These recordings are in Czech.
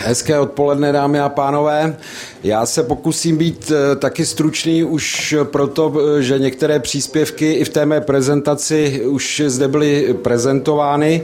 Hezké odpoledne, dámy a pánové. Já se pokusím být taky stručný už proto, že některé příspěvky i v té mé prezentaci už zde byly prezentovány.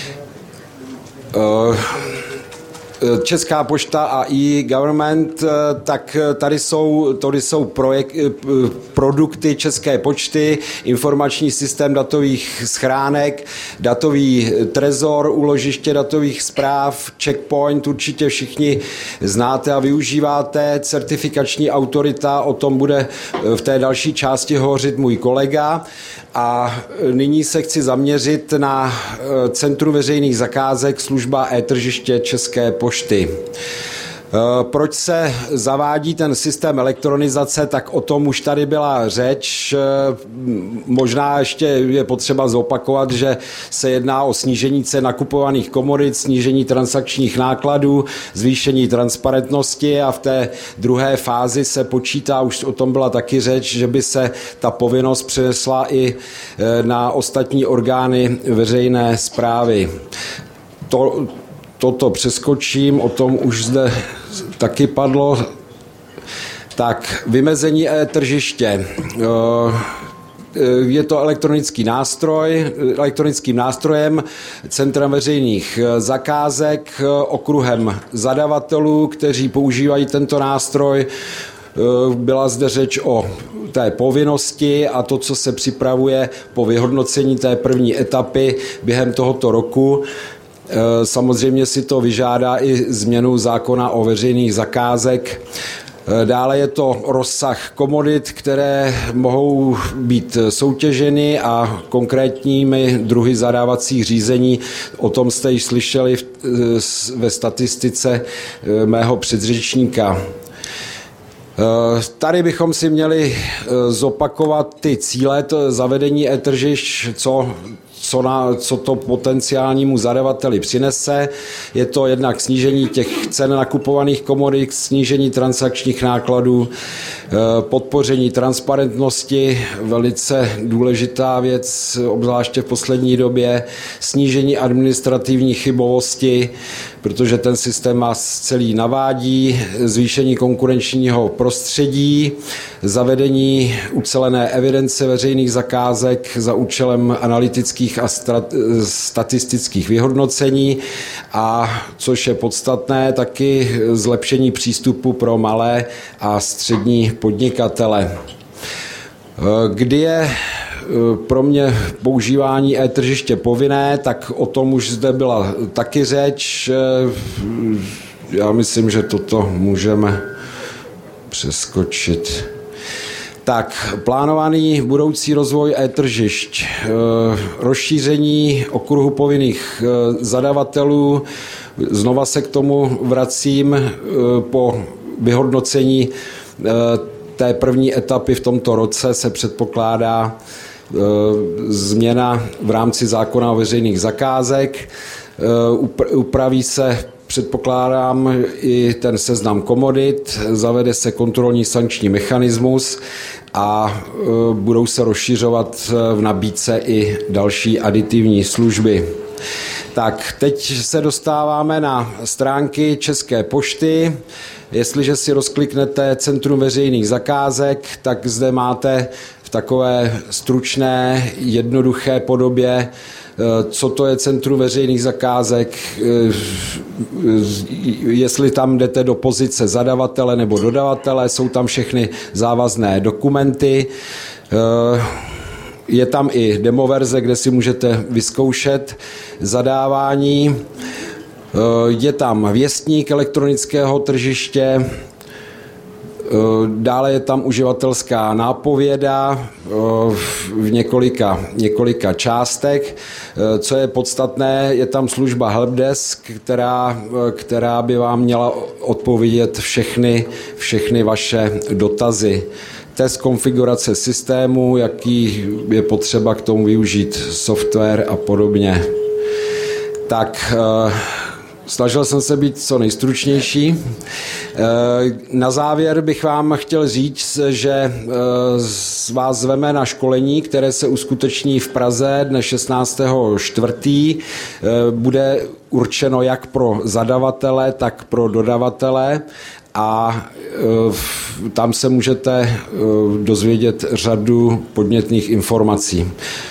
Česká pošta a e-government, tak tady jsou produkty České pošty, informační systém datových schránek, datový trezor, úložiště datových zpráv, checkpoint, určitě všichni znáte a využíváte, certifikační autorita, o tom bude v té další části hovořit můj kolega. A nyní se chci zaměřit na Centrum veřejných zakázek, služba e-tržiště České pošty. Proč se zavádí ten systém elektronizace, tak o tom už tady byla řeč. Možná ještě je potřeba zopakovat, že se jedná o snížení cen nakupovaných komodit, snížení transakčních nákladů, zvýšení transparentnosti a v té druhé fázi se počítá, už o tom byla taky řeč, že by se ta povinnost přenesla i na ostatní orgány veřejné správy. Toto přeskočím, o tom už zde taky padlo. Tak, vymezení e-tržiště. Je to elektronický nástroj, elektronickým nástrojem Centrem veřejných zakázek, okruhem zadavatelů, kteří používají tento nástroj. Byla zde řeč o té povinnosti a to, co se připravuje po vyhodnocení té první etapy během tohoto roku. Samozřejmě si to vyžádá i změnu zákona o veřejných zakázek. Dále je to rozsah komodit, které mohou být soutěženy a konkrétními druhy zadávacích řízení. O tom jste již slyšeli ve statistice mého předřečníka. Tady bychom si měli zopakovat ty cíle zavedení e-tržišť, co to potenciálnímu zadavateli přinese. Je to jednak snížení těch cen nakupovaných komodit, snížení transakčních nákladů, podpoření transparentnosti, velice důležitá věc, obzvláště v poslední době, snížení administrativní chybovosti, protože ten systém nás celý navádí, zvýšení konkurenčního prostředí, zavedení ucelené evidence veřejných zakázek za účelem analytických a statistických vyhodnocení a, což je podstatné, taky zlepšení přístupu pro malé a střední podnikatele. Kdy je pro mě používání e-tržiště povinné, tak o tom už zde byla taky řeč. Já myslím, že toto můžeme přeskočit. Tak, plánovaný budoucí rozvoj e-tržišť, rozšíření okruhu povinných zadavatelů, znova se k tomu vracím po vyhodnocení té první etapy v tomto roce se předpokládá změna v rámci zákona o veřejných zakázek, upraví se, předpokládám, i ten seznam komodit, zavede se kontrolní sankční mechanismus a budou se rozšiřovat v nabídce i další aditivní služby. Tak, teď se dostáváme na stránky České pošty. Jestliže si rozkliknete Centrum veřejných zakázek, tak zde máte v takové stručné, jednoduché podobě, co to je Centrum veřejných zakázek, jestli tam jdete do pozice zadavatele nebo dodavatele, jsou tam všechny závazné dokumenty. Je tam i demoverze, kde si můžete vyzkoušet zadávání. Je tam věstník elektronického tržiště, dále je tam uživatelská nápověda v několika částech. Co je podstatné, je tam služba Helpdesk, která by vám měla odpovědět všechny vaše dotazy. Test konfigurace systému, jaký je potřeba k tomu využít software a podobně. Tak Snažil jsem se být co nejstručnější. Na závěr bych vám chtěl říct, že vás zveme na školení, které se uskuteční v Praze dne 16.4. Bude určeno jak pro zadavatele, tak pro dodavatele a tam se můžete dozvědět řadu podnětných informací.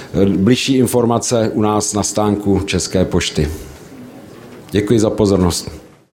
Bližší informace u nás na stánku České pošty. Děkuji za pozornost.